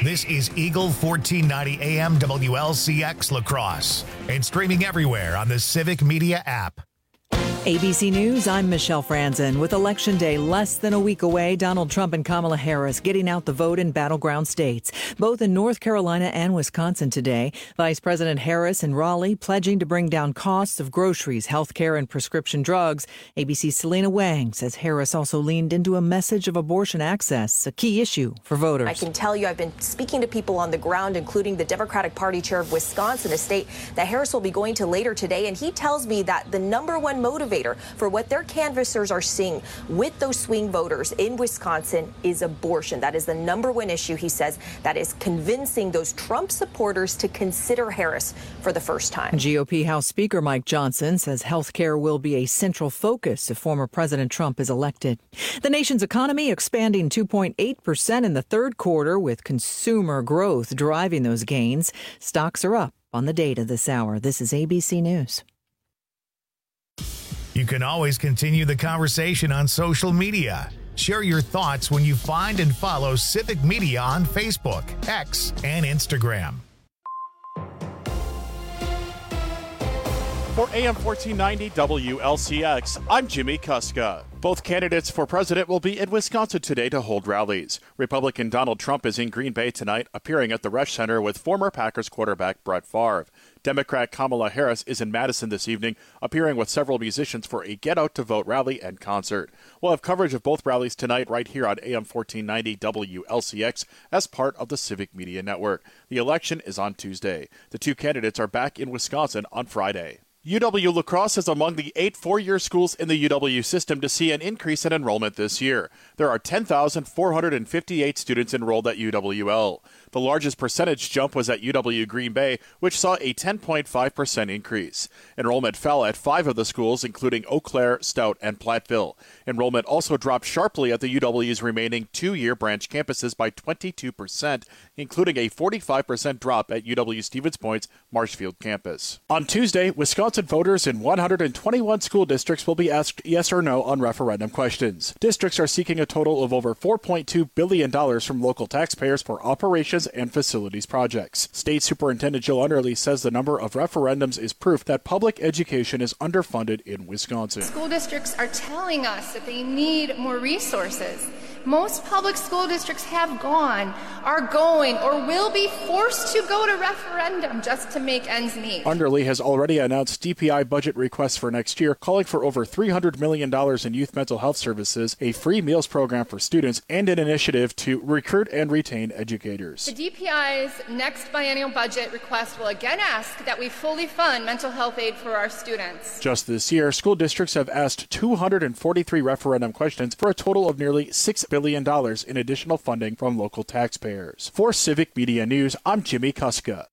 This is Eagle 1490 AM WLCX La Crosse and streaming everywhere on the Civic Media app. ABC News, I'm Michelle Franzen. With Election Day less than a week away, Donald Trump and Kamala Harris getting out the vote in battleground states, both in North Carolina and Wisconsin today. Vice President Harris in Raleigh pledging to bring down costs of groceries, health care, and prescription drugs. ABC's Selena Wang says Harris also leaned into a message of abortion access, a key issue for voters. I can tell you I've been speaking to people on the ground, including the Democratic Party chair of Wisconsin, a state that Harris will be going to later today, and he tells me that the number one motivator for what their canvassers are seeing with those swing voters in Wisconsin is abortion. That is the number one issue, he says, that is convincing those Trump supporters to consider Harris for the first time. GOP House Speaker Mike Johnson says health care will be a central focus if former President Trump is elected. The nation's economy expanding 2.8% in the third quarter, with consumer growth driving those gains. Stocks are up on the data this hour. This is ABC News. You can always continue the conversation on social media. Share your thoughts when you find and follow Civic Media on Facebook, X, and Instagram. For AM 1490 WLCX, I'm Jimmy Kuska. Both candidates for president will be in Wisconsin today to hold rallies. Republican Donald Trump is in Green Bay tonight, appearing at the Resch Center with former Packers quarterback Brett Favre. Democrat Kamala Harris is in Madison this evening, appearing with several musicians for a Get Out to Vote rally and concert. We'll have coverage of both rallies tonight right here on AM 1490 WLCX as part of the Civic Media Network. The election is on Tuesday. The two candidates are back in Wisconsin on Friday. UW La Crosse is among the 8 four-year schools in the UW system to see an increase in enrollment this year. There are 10,458 students enrolled at UWL. The largest percentage jump was at UW Green Bay, which saw a 10.5% increase. Enrollment fell at 5 of the schools, including Eau Claire, Stout, and Platteville. Enrollment also dropped sharply at the UW's remaining 2-year branch campuses by 22%, including a 45% drop at UW Stevens Point's Marshfield campus. On Tuesday, Wisconsin voters in 121 school districts will be asked yes or no on referendum questions. Districts are seeking a total of over $4.2 billion from local taxpayers for operations and facilities projects. State Superintendent Jill Underly says the number of referendums is proof that public education is underfunded in Wisconsin. School districts are telling us that they need more resources. Most public school districts have gone, are going, or will be forced to go to referendum just to make ends meet. Underly has already announced DPI budget requests for next year, calling for over $300 million in youth mental health services, a free meals program for students, and an initiative to recruit and retain educators. The DPI's next biennial budget request will again ask that we fully fund mental health aid for our students. Just this year, school districts have asked 243 referendum questions for a total of nearly $6 billion in additional funding from local taxpayers. For Civic Media News, I'm Jimmy Kuska.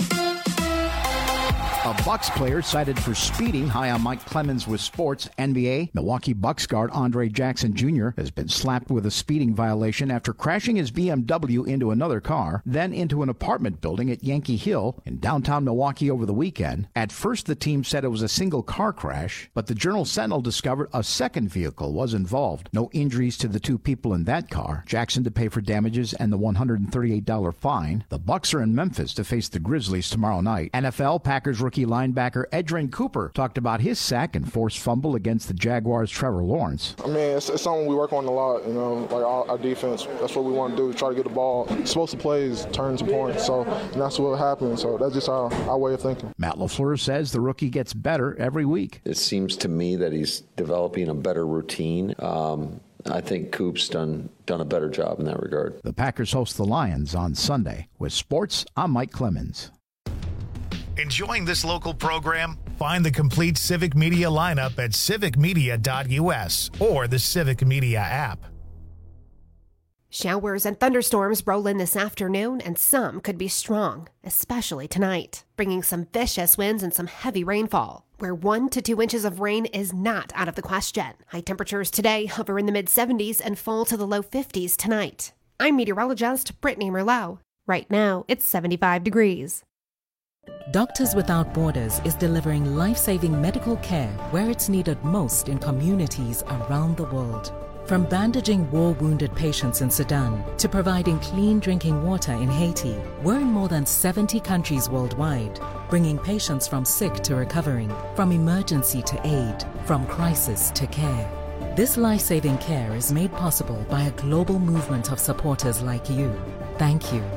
A Bucks player cited for speeding. High on Mike Clemens with sports. NBA, Milwaukee Bucks guard Andre Jackson Jr. has been slapped with a speeding violation after crashing his BMW into another car, then into an apartment building at Yankee Hill in downtown Milwaukee over the weekend. At first, the team said it was a single car crash, but the Journal-Sentinel discovered a second vehicle was involved. No injuries to the two people in that car. Jackson to pay for damages and the $138 fine. The Bucks are in Memphis to face the Grizzlies tomorrow night. NFL, Packers rookie linebacker Edgerrin Cooper talked about his sack and forced fumble against the Jaguars' Trevor Lawrence. I mean, it's something we work on a lot, like our defense. That's what we want to do, try to get the ball. Explosive plays, turns and points, and that's what happened. So that's just our way of thinking. Matt LaFleur says the rookie gets better every week. It seems to me that he's developing a better routine. I think Coop's done a better job in that regard. The Packers host the Lions on Sunday. With sports, I'm Mike Clemens. Enjoying this local program? Find the complete Civic Media lineup at civicmedia.us or the Civic Media app. Showers and thunderstorms roll in this afternoon, and some could be strong, especially tonight, bringing some vicious winds and some heavy rainfall, where 1 to 2 inches of rain is not out of the question. High temperatures today hover in the mid-70s and fall to the low 50s tonight. I'm meteorologist Brittany Merlot. Right now, it's 75 degrees. Doctors Without Borders is delivering life-saving medical care where it's needed most in communities around the world. From bandaging war-wounded patients in Sudan to providing clean drinking water in Haiti, we're in more than 70 countries worldwide, bringing patients from sick to recovering, from emergency to aid, from crisis to care. This life-saving care is made possible by a global movement of supporters like you. Thank you.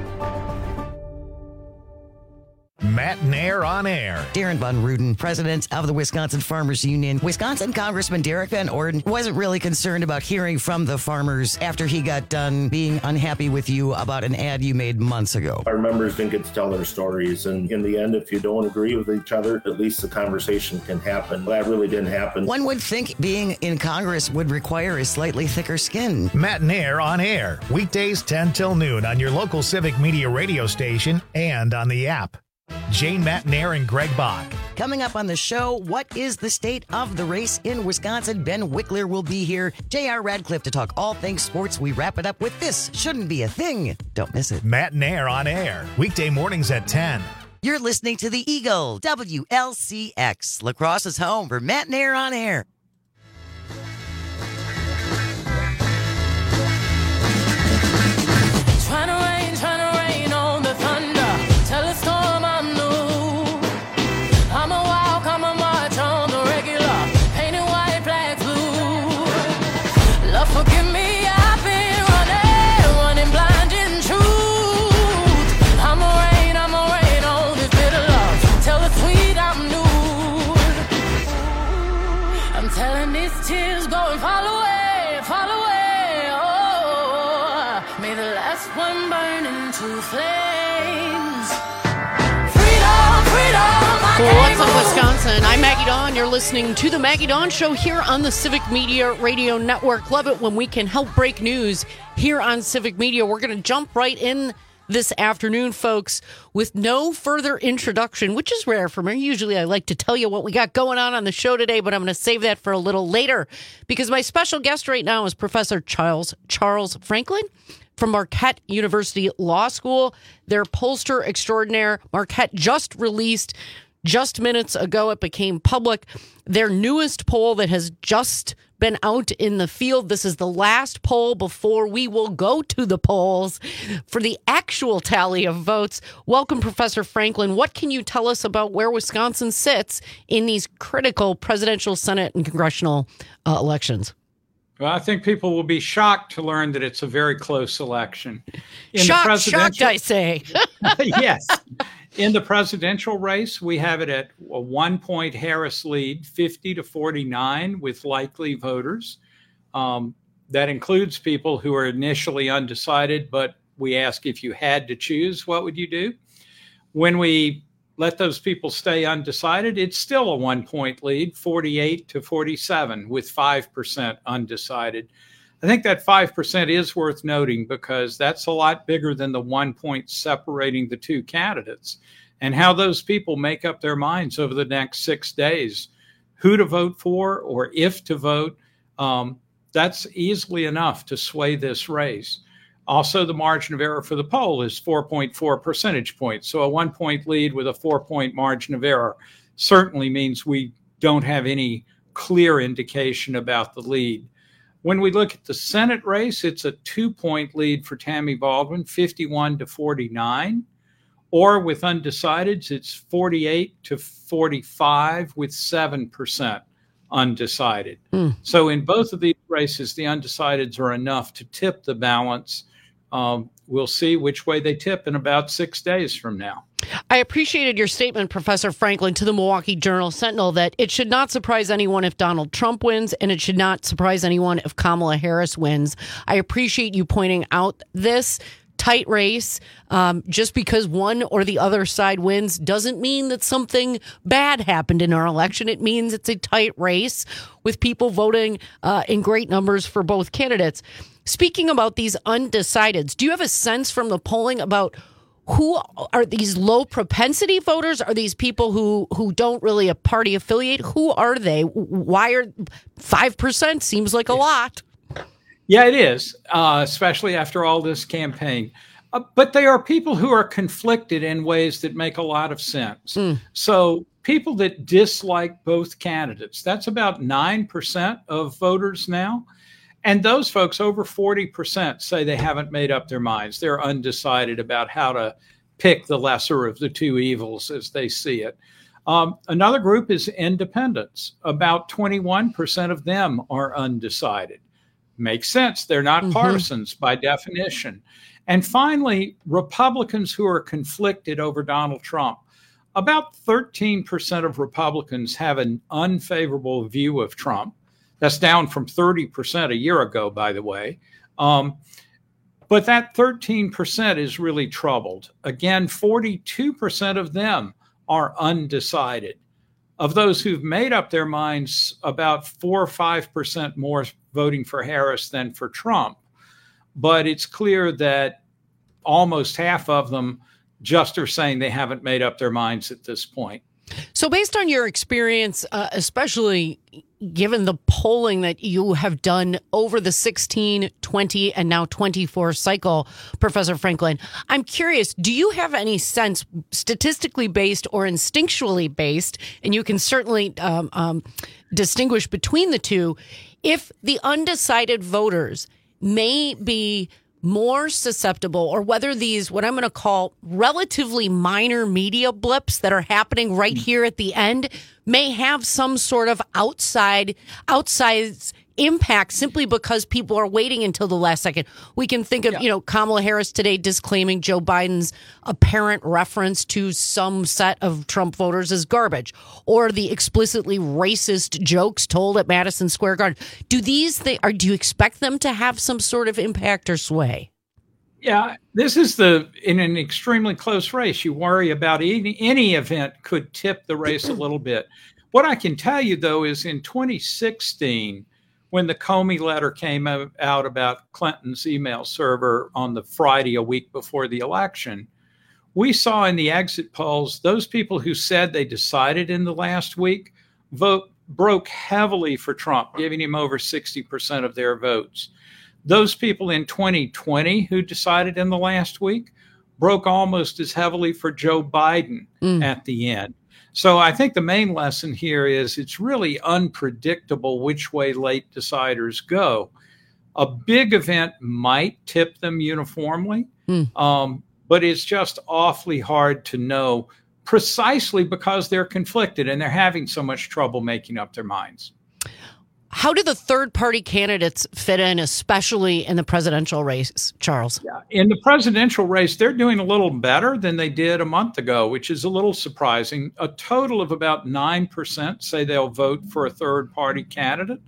Matt Nair on air. Darren Von Ruden, president of the Wisconsin Farmers Union. Wisconsin Congressman Derek Van Orden wasn't really concerned about hearing from the farmers after he got done being unhappy with you about an ad you made months ago. Our members didn't get to tell their stories, and in the end, if you don't agree with each other, at least the conversation can happen. That really didn't happen. One would think being in Congress would require a slightly thicker skin. Matt Nair on air, weekdays 10 till noon on your local Civic Media radio station and on the app. Jane, Matt Nair, and Greg Bach. Coming up on the show, what is the state of the race in Wisconsin? Ben Wickler will be here. J.R. Radcliffe to talk all things sports. We wrap it up with This Shouldn't Be a Thing. Don't miss it. Matt Nair on air, weekday mornings at 10. You're listening to the Eagle, WLCX. La Crosse's home for Matt Nair on air. Trying to rain on the thunder. Tell a storm I'm new. I'm a walk, I'm a march on the regular. Painted white, black, blue. Love, forgive me, I've been running blind in truth. I'm a rain on this bitter love. Tell the sweet I'm new. I'm telling these tears go and fall away, fall away. Oh, may the last one burn into flames. What's up, Wisconsin? I'm Maggie Dawn. You're listening to the Maggie Dawn Show here on the Civic Media Radio Network. Love it when we can help break news here on Civic Media. We're going to jump right in this afternoon, folks, with no further introduction, which is rare for me. Usually I like to tell you what we got going on the show today, but I'm going to save that for a little later because my special guest right now is Professor Charles Franklin from Marquette University Law School. Their pollster extraordinaire. Marquette just released, just minutes ago, it became public, their newest poll that has just been out in the field. This is the last poll before we will go to the polls for the actual tally of votes. Welcome, Professor Franklin. What can you tell us about where Wisconsin sits in these critical presidential, Senate, and congressional elections? Well, I think people will be shocked to learn that it's a very close election. Shocked, I say. Yes. In the presidential race, we have it at a 1-point Harris lead, 50-49 with likely voters. That includes people who are initially undecided, but we ask if you had to choose, what would you do? When we let those people stay undecided, it's still a 1-point lead, 48-47 with 5% undecided. I think that 5% is worth noting because that's a lot bigger than the 1 point separating the two candidates, and how those people make up their minds over the next 6 days, who to vote for or if to vote. That's easily enough to sway this race. Also, the margin of error for the poll is 4.4 percentage points. So a 1 point lead with a 4-point margin of error certainly means we don't have any clear indication about the lead. When we look at the Senate race, it's a 2-point lead for Tammy Baldwin, 51-49. Or with undecideds, it's 48-45 with 7% undecided. So in both of these races, the undecideds are enough to tip the balance. We'll see which way they tip in about 6 days from now. I appreciated your statement, Professor Franklin, to the Milwaukee Journal-Sentinel that it should not surprise anyone if Donald Trump wins, and it should not surprise anyone if Kamala Harris wins. I appreciate you pointing out this tight race. Just because one or the other side wins doesn't mean that something bad happened in our election. It means it's a tight race with people voting in great numbers for both candidates. Speaking about these undecideds, do you have a sense from the polling about who are these low propensity voters? Are these people who don't really a party affiliate? Who are they? Why are 5% seems like a lot? Yeah, it is, especially after all this campaign. But they are people who are conflicted in ways that make a lot of sense. So people that dislike both candidates, that's about 9% of voters now. And those folks, over 40%, say they haven't made up their minds. They're undecided about how to pick the lesser of the two evils as they see it. Another group is independents. About 21% of them are undecided. Makes sense. They're not partisans by definition. And finally, Republicans who are conflicted over Donald Trump. About 13% of Republicans have an unfavorable view of Trump. That's down from 30% a year ago, by the way. But that 13% is really troubled. Again, 42% of them are undecided. Of those who've made up their minds, about 4 or 5% more voting for Harris than for Trump. But it's clear that almost half of them just are saying they haven't made up their minds at this point. So based on your experience, especially given the polling that you have done over the 16, 20, and now 24 cycle, Professor Franklin, I'm curious, do you have any sense, statistically based or instinctually based, and you can certainly distinguish between the two, if the undecided voters may be more susceptible, or whether these, what I'm going to call relatively minor media blips that are happening right here at the end, may have some sort of outsized impact simply because people are waiting until the last second. We can think of, Kamala Harris today disclaiming Joe Biden's apparent reference to some set of Trump voters as garbage, or the explicitly racist jokes told at Madison Square Garden. Do you expect them to have some sort of impact or sway? Yeah, this is in an extremely close race. You worry about any event could tip the race a little bit. What I can tell you, though, is in 2016, when the Comey letter came out about Clinton's email server on the Friday a week before the election, we saw in the exit polls, those people who said they decided in the last week broke heavily for Trump, giving him over 60% of their votes. Those people in 2020 who decided in the last week broke almost as heavily for Joe Biden at the end. So I think the main lesson here is it's really unpredictable which way late deciders go. A big event might tip them uniformly, but it's just awfully hard to know precisely because they're conflicted and they're having so much trouble making up their minds. How do the third-party candidates fit in, especially in the presidential race, Charles? Yeah, in the presidential race, they're doing a little better than they did a month ago, which is a little surprising. A total of about 9% say they'll vote for a third-party candidate.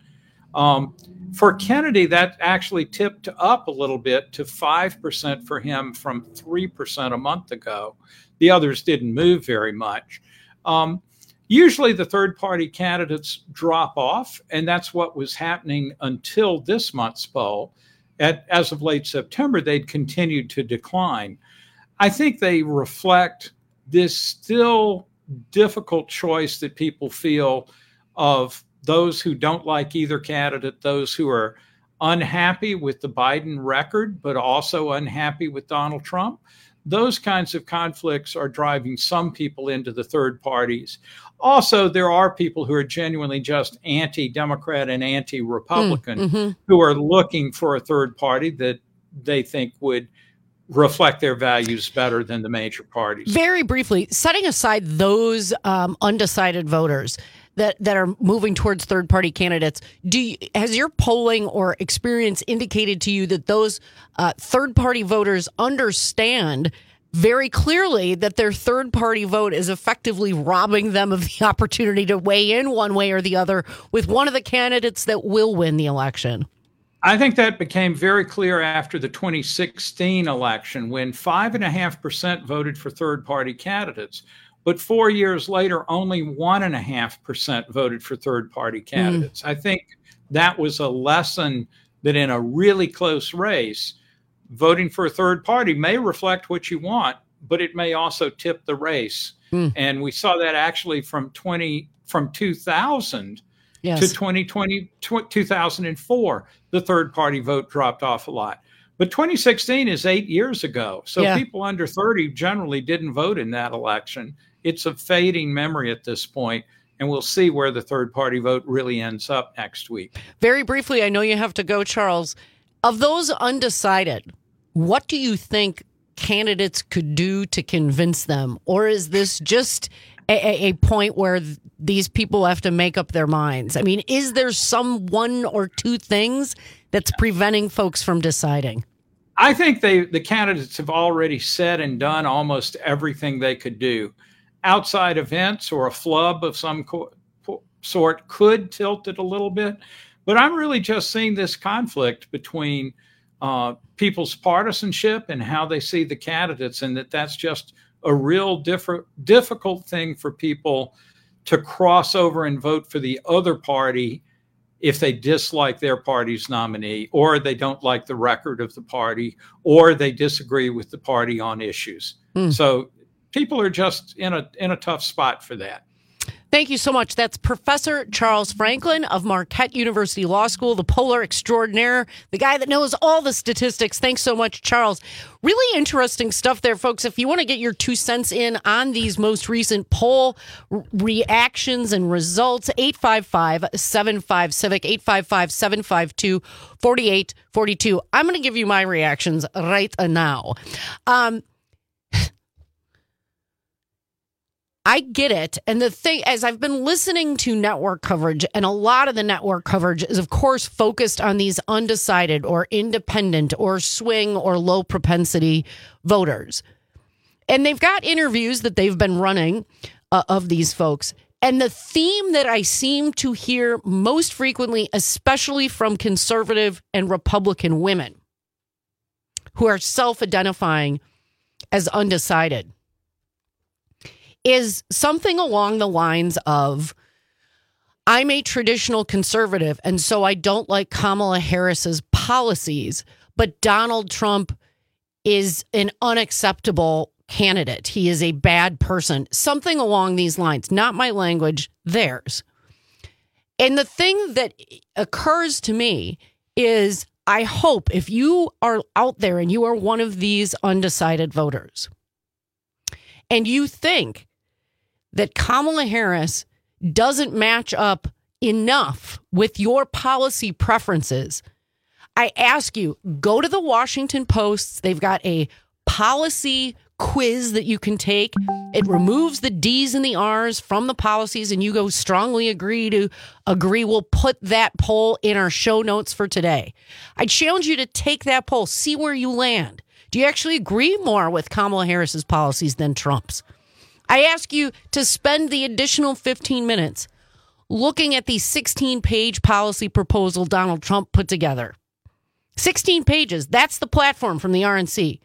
For Kennedy, that actually tipped up a little bit to 5% for him from 3% a month ago. The others didn't move very much. Usually the third-party candidates drop off, and that's what was happening until this month's poll. As of late September, they'd continued to decline. I think they reflect this still difficult choice that people feel of those who don't like either candidate, those who are unhappy with the Biden record, but also unhappy with Donald Trump. Those kinds of conflicts are driving some people into the third parties. Also, there are people who are genuinely just anti-Democrat and anti-Republican who are looking for a third party that they think would reflect their values better than the major parties. Very briefly, setting aside those undecided voters that are moving towards third-party candidates, has your polling or experience indicated to you that those third-party voters understand very clearly that their third-party vote is effectively robbing them of the opportunity to weigh in one way or the other with one of the candidates that will win the election? I think that became very clear after the 2016 election, when 5.5% voted for third-party candidates. But 4 years later, only 1.5% voted for third-party candidates. I think that was a lesson that in a really close race, voting for a third party may reflect what you want, but it may also tip the race. And we saw that actually from 2000 to 2004, the third party vote dropped off a lot. But 2016 is 8 years ago. So people under 30 generally didn't vote in that election. It's a fading memory at this point. and we'll see where the third party vote really ends up next week. Very briefly, I know you have to go, Charles. Of those undecided, what do you think candidates could do to convince them? Or is this just a point where these people have to make up their minds? I mean, is there some one or two things that's preventing folks from deciding? I think the candidates have already said and done almost everything they could do. Outside events or a flub of some sort could tilt it a little bit. But I'm really just seeing this conflict between people's partisanship and how they see the candidates, and that's just a real difficult thing for people to cross over and vote for the other party if they dislike their party's nominee, or they don't like the record of the party, or they disagree with the party on issues. So people are just in a tough spot for that. Thank you so much. That's Professor Charles Franklin of Marquette University Law School, the polar extraordinaire, the guy that knows all the statistics. Thanks so much, Charles. Really interesting stuff there, folks. If you want to get your 2 cents in on these most recent poll reactions and results, 855-75-CIVIC, 855-752-4842. I'm going to give you my reactions right now. I get it. And the thing, as I've been listening to network coverage, and a lot of the network coverage is, of course, focused on these undecided or independent or swing or low propensity voters. And they've got interviews that they've been running of these folks. And the theme that I seem to hear most frequently, especially from conservative and Republican women who are self-identifying as undecided, is something along the lines of, I'm a traditional conservative, and so I don't like Kamala Harris's policies, but Donald Trump is an unacceptable candidate. He is a bad person. Something along these lines. Not my language, theirs. And the thing that occurs to me is, I hope if you are out there and you are one of these undecided voters, and you think that Kamala Harris doesn't match up enough with your policy preferences, I ask you, go to the Washington Post. They've got a policy quiz that you can take. It removes the D's and the R's from the policies, and you go strongly agree to agree. We'll put that poll in our show notes for today. I challenge you to take that poll, see where you land. Do you actually agree more with Kamala Harris's policies than Trump's? I ask you to spend the additional 15 minutes looking at the 16-page policy proposal Donald Trump put together. 16 pages. That's the platform from the RNC.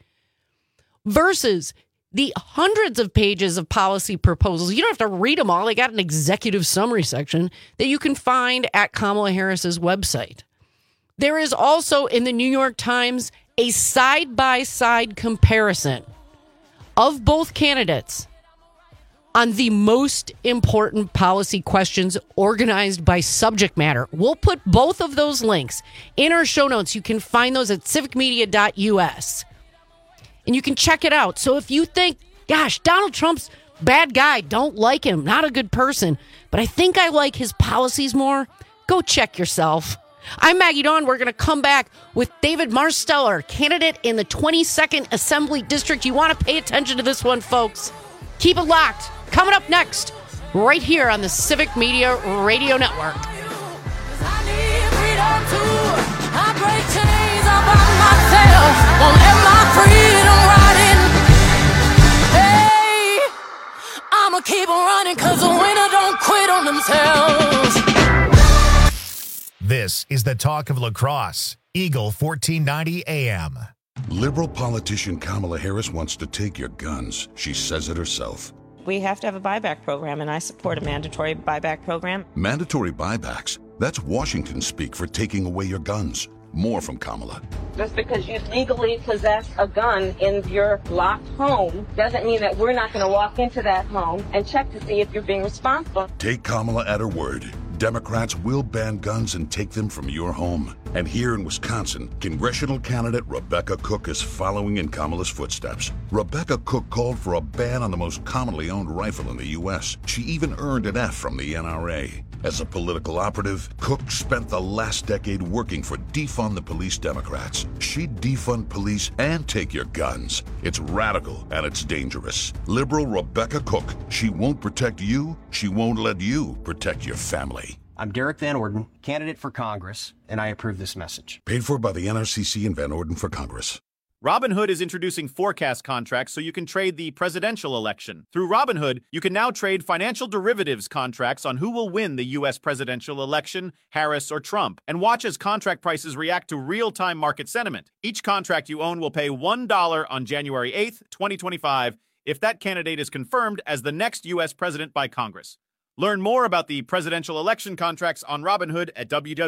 Versus the hundreds of pages of policy proposals. You don't have to read them all. They got an executive summary section that you can find at Kamala Harris's website. There is also in the New York Times a side-by-side comparison of both candidates on the most important policy questions organized by subject matter. We'll put both of those links in our show notes. You can find those at civicmedia.us. And you can check it out. So if you think, gosh, Donald Trump's bad guy, don't like him, not a good person, but I think I like his policies more, go check yourself. I'm Maggie Dawn. We're going to come back with David Marsteller, candidate in the 22nd Assembly District. You want to pay attention to this one, folks. Keep it locked. Coming up next, right here on the Civic Media Radio Network. I'ma keep on running because the winner don't quit on themselves. This is the talk of La Crosse, Eagle 1490 AM. Liberal politician Kamala Harris wants to take your guns. She says it herself. We have to have a buyback program, and I support a mandatory buyback program. Mandatory buybacks? That's Washington speak for taking away your guns. More from Kamala. Just because you legally possess a gun in your locked home doesn't mean that we're not going to walk into that home and check to see if you're being responsible. Take Kamala at her word. Democrats will ban guns and take them from your home. And here in Wisconsin, congressional candidate Rebecca Cook is following in Kamala's footsteps. Rebecca Cook called for a ban on the most commonly owned rifle in the U.S. She even earned an F from the NRA. As a political operative, Cook spent the last decade working for Defund the Police Democrats. She'd defund police and take your guns. It's radical and it's dangerous. Liberal Rebecca Cook. She won't protect you. She won't let you protect your family. I'm Derek Van Orden, candidate for Congress, and I approve this message. Paid for by the NRCC and Van Orden for Congress. Robinhood is introducing forecast contracts so you can trade the presidential election. Through Robinhood, you can now trade financial derivatives contracts on who will win the U.S. presidential election, Harris or Trump, and watch as contract prices react to real-time market sentiment. Each contract you own will pay $1 on January 8th, 2025, if that candidate is confirmed as the next U.S. president by Congress. Learn more about the presidential election contracts on Robinhood at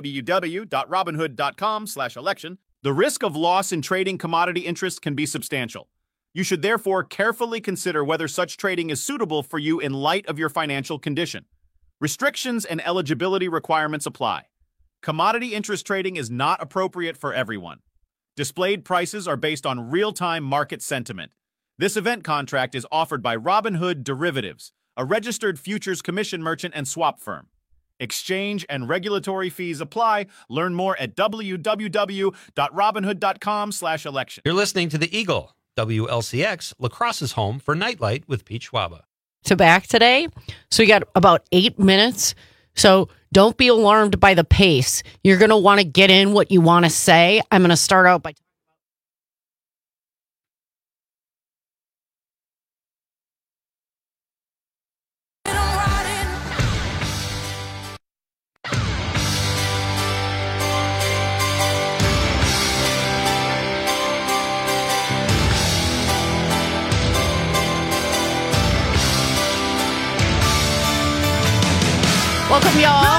www.robinhood.com/election. The risk of loss in trading commodity interests can be substantial. You should therefore carefully consider whether such trading is suitable for you in light of your financial condition. Restrictions and eligibility requirements apply. Commodity interest trading is not appropriate for everyone. Displayed prices are based on real-time market sentiment. This event contract is offered by Robinhood Derivatives, a registered futures commission merchant and swap firm. Exchange and regulatory fees apply. Learn more at www.robinhood.com/election. You're listening to The Eagle, WLCX, La Crosse's home for Nightlight with Pete Schwaba. To back today. So we got about 8 minutes. So don't be alarmed by the pace. You're going to want to get in what you want to say. I'm going to start out by welcome, y'all.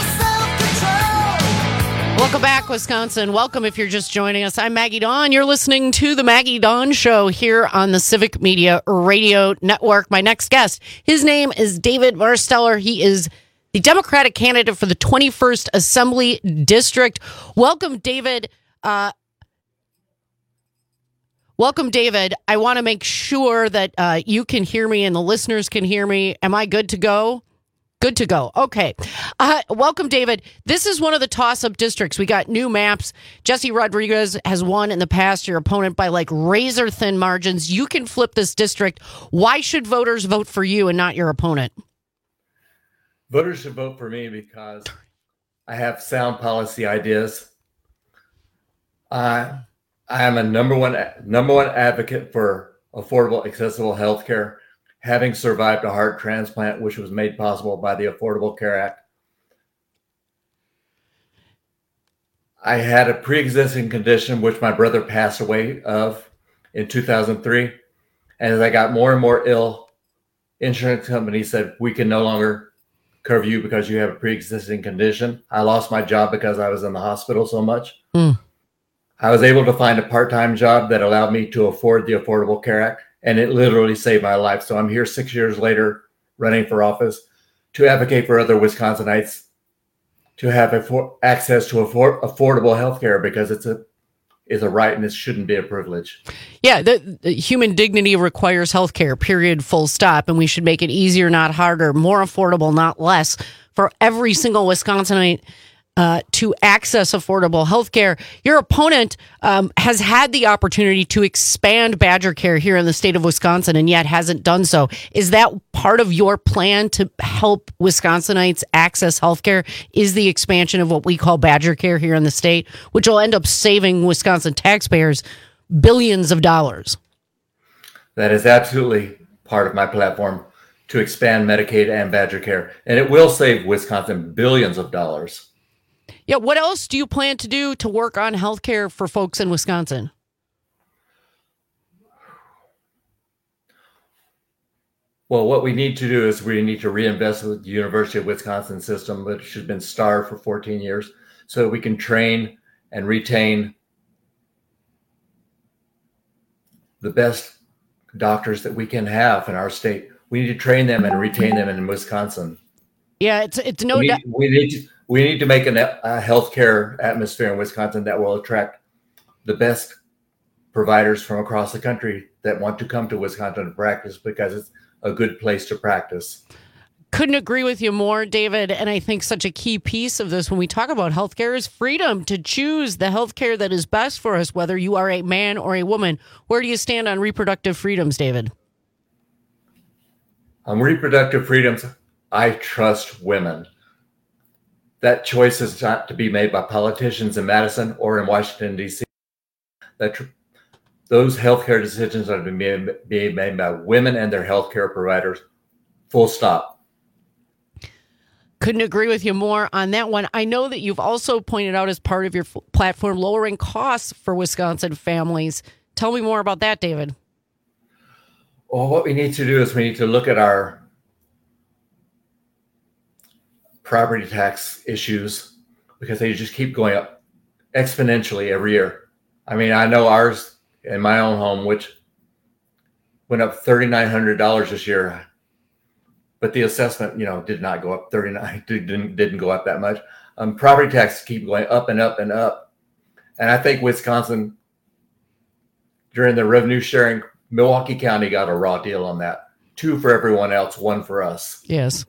Welcome back, Wisconsin. Welcome if you're just joining us. I'm Maggie Dawn. You're listening to The Maggie Dawn Show here on the Civic Media Radio Network. My next guest, his name is David Marsteller. He is the Democratic candidate for the 21st Assembly District. Welcome, David. Welcome, David. I want to make sure that you can hear me and the listeners can hear me. Am I good to go? Good to go. Okay. Welcome, David. This is one of the toss-up districts. We got new maps. Jesse Rodriguez has won in the past, your opponent, by like razor-thin margins. You can flip this district. Why should voters vote for you and not your opponent? Voters should vote for me because I have sound policy ideas. I am a number one advocate for affordable, accessible health care, having survived a heart transplant, which was made possible by the Affordable Care Act. I had a pre-existing condition, which my brother passed away of in 2003. And as I got more and more ill, insurance companies said, we can no longer cover you because you have a pre-existing condition. I lost my job because I was in the hospital so much. I was able to find a part-time job that allowed me to afford the Affordable Care Act, and it literally saved my life. So I'm here 6 years later running for office to advocate for other Wisconsinites to have access to affordable health care, because it's a right and it shouldn't be a privilege. Yeah, the human dignity requires health care, period, full stop. And we should make it easier, not harder, more affordable, not less, for every single Wisconsinite to access affordable health care. Your opponent has had the opportunity to expand Badger Care here in the state of Wisconsin and yet hasn't done so. Is that part of your plan to help Wisconsinites access health care? Is the expansion of what we call Badger Care here in the state, which will end up saving Wisconsin taxpayers billions of dollars? That is absolutely part of my platform, to expand Medicaid and Badger Care. And it will save Wisconsin billions of dollars. Yeah, what else do you plan to do to work on health care for folks in Wisconsin? Well, what we need to do is we need to reinvest with the University of Wisconsin system, which has been starved for 14 years, so that we can train and retain the best doctors that we can have in our state. We need to train them and retain them in Wisconsin. Yeah, it's no doubt. We need to make a healthcare atmosphere in Wisconsin that will attract the best providers from across the country that want to come to Wisconsin to practice, because it's a good place to practice. Couldn't agree with you more, David. And I think such a key piece of this when we talk about healthcare is freedom to choose the healthcare that is best for us, whether you are a man or a woman. Where do you stand on reproductive freedoms, David? On reproductive freedoms, I trust women. That choice is not to be made by politicians in Madison or in Washington, D.C. Those healthcare decisions are being made by women and their healthcare providers. Full stop. Couldn't agree with you more on that one. I know that you've also pointed out as part of your platform lowering costs for Wisconsin families. Tell me more about that, David. Well, what we need to do is we need to look at our property tax issues, because they just keep going up exponentially every year. I mean, I know ours in my own home, which went up $3,900 this year. But the assessment, did not go up 39. Didn't go up that much. Property taxes keep going up and up and up. And I think Wisconsin, during the revenue sharing, Milwaukee County got a raw deal on that. 2 for everyone else, 1 for us. Yes.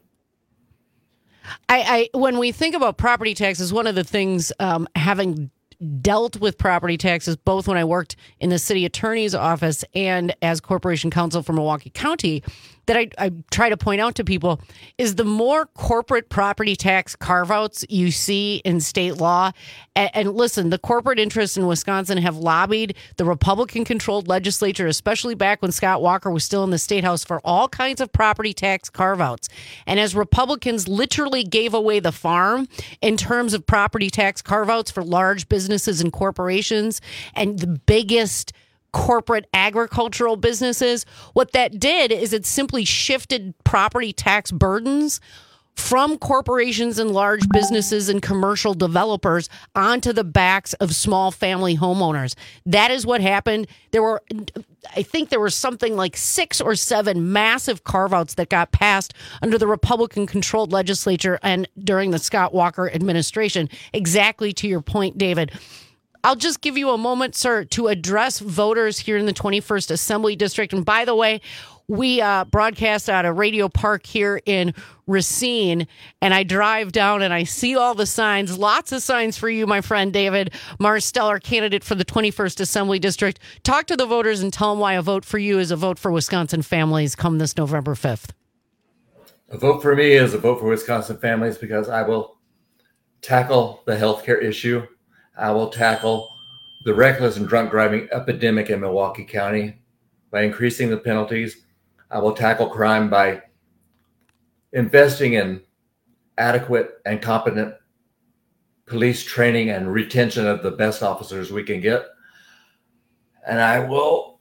I when we think about property taxes, one of the things, having dealt with property taxes, both when I worked in the city attorney's office and as corporation counsel for Milwaukee County, that I try to point out to people is the more corporate property tax carve-outs you see in state law. And listen, the corporate interests in Wisconsin have lobbied the Republican-controlled legislature, especially back when Scott Walker was still in the State House, for all kinds of property tax carve-outs. And as Republicans literally gave away the farm in terms of property tax carve-outs for large businesses and corporations and the biggest corporate agricultural businesses, what that did is it simply shifted property tax burdens from corporations and large businesses and commercial developers onto the backs of small family homeowners. That is what happened. I think there were something like 6 or 7 massive carve-outs that got passed under the Republican-controlled legislature and during the Scott Walker administration. Exactly to your point, David. I'll just give you a moment, sir, to address voters here in the 21st Assembly District. And by the way, we broadcast out of Radio Park here in Racine, and I drive down and I see all the signs, lots of signs for you, my friend David Marsteller, candidate for the 21st Assembly District. Talk to the voters and tell them why a vote for you is a vote for Wisconsin families come this November 5th. A vote for me is a vote for Wisconsin families because I will tackle the healthcare issue. I will tackle the reckless and drunk driving epidemic in Milwaukee County by increasing the penalties. I will tackle crime by investing in adequate and competent police training and retention of the best officers we can get. And I will